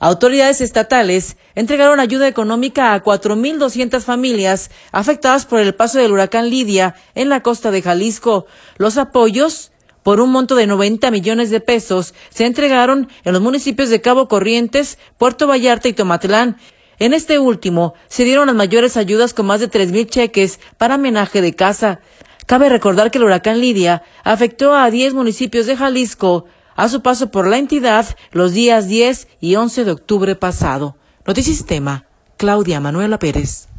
Autoridades estatales entregaron ayuda económica a 4,200 familias afectadas por el paso del huracán Lidia en la costa de Jalisco. Los apoyos, por un monto de 90 millones de pesos, se entregaron en los municipios de Cabo Corrientes, Puerto Vallarta y Tomatlán. En este último, se dieron las mayores ayudas con más de 3,000 cheques para homenaje de casa. Cabe recordar que el huracán Lidia afectó a 10 municipios de Jalisco a su paso por la entidad los días 10 y 11 de octubre pasado. Notisistema, Claudia Manuela Pérez.